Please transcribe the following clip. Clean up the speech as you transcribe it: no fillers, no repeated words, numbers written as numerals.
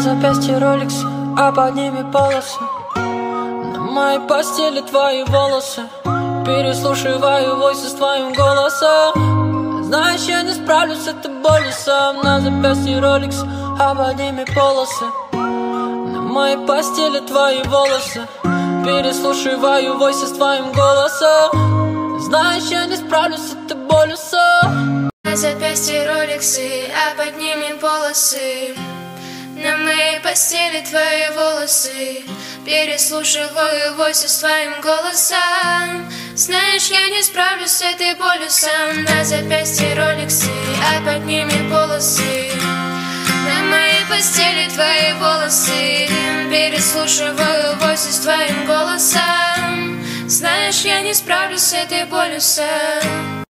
запястье роликсы, а под ними полосы. На моей постели твои волосы. Переслушиваю войсы с твоим голосом. Знаешь, я не справлюсь с этой болью сам. На запястье роликсы, а под ними полосы. На моей постели твои волосы. Переслушиваю войсы с твоим голосом. Знаешь, я не справлюсь с этой болью сам. На запястье роликсы, а под ними полосы. На моей постели твои волосы. Переслушиваю войсы с твоим голосом. Знаешь, я не справлюсь с этой болью сам. На запястье роликсы, а под ними полосы. На моей постели твои волосы. Переслушиваю войсы с твоим голосом. Знаешь, я не справлюсь с этой болью сам.